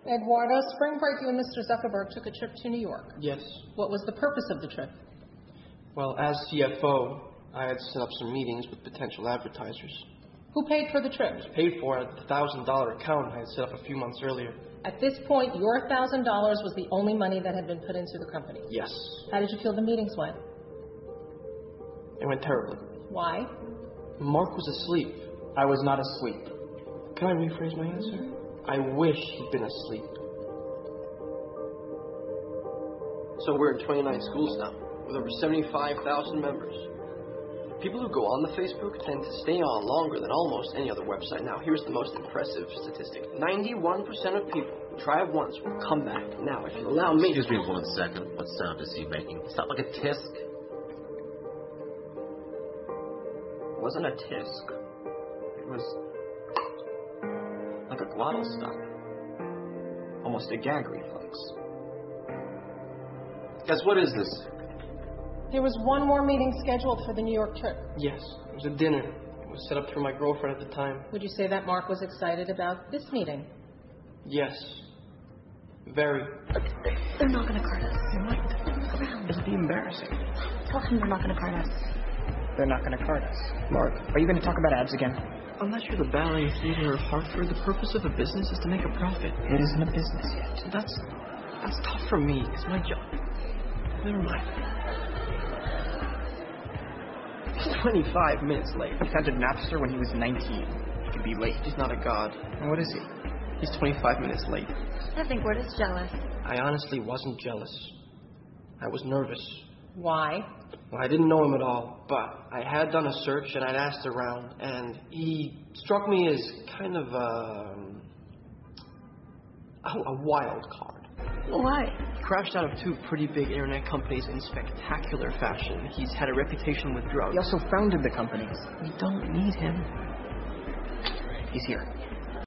Eduardo, spring break, you and Mr. Zuckerberg took a trip to New York. Yes. What was the purpose of the trip? Well, as CFO, I had set up some meetings with potential advertisers. Who paid for the trip? It was paid for at the $1,000 account I had set up a few months earlier. At this point, your $1,000 was the only money that had been put into the company. Yes. How did you feel the meetings went? It went terribly. Why? Mark was asleep. I was not asleep. Can I rephrase my answer? I wish he'd been asleep. So we're in 29 schools now, with over 75,000 members. People who go on the Facebook tend to stay on longer than almost any other website. Now, here's the most impressive statistic. 91% of people who try it once will come back. Now, if you allow me... Excuse me 1 second. What sound is he making? It's not like a tisk. It wasn't a tisk. It was like a glottal stop. Almost a gag reflex. Guys, what is this? There was one more meeting scheduled for the New York trip. Yes, it was a dinner. It was set up for my girlfriend at the time. Would you say that Mark was excited about this meeting? Yes. Very. They're not going to card us. They might. It'll be embarrassing. Tell him they're not going to card us. They're not going to card us. Mark, are you going to talk about ads again? I'm not sure the Ballet Theater of Hartford, the purpose of a business is to make a profit. It isn't a business yet. That's tough for me. It's my job. Never mind. He's 25 minutes late. He founded Napster when he was 19. He could be late. He's not a god. And what is he? He's 25 minutes late. I think we're just jealous. I honestly wasn't jealous. I was nervous. Why? Well, I didn't know him at all, but I had done a search and I'd asked around, and he struck me as kind of a wild card. Why? He crashed out of 2 pretty big internet companies in spectacular fashion. He's had a reputation with drugs. He also founded the companies. We don't need him. He's here.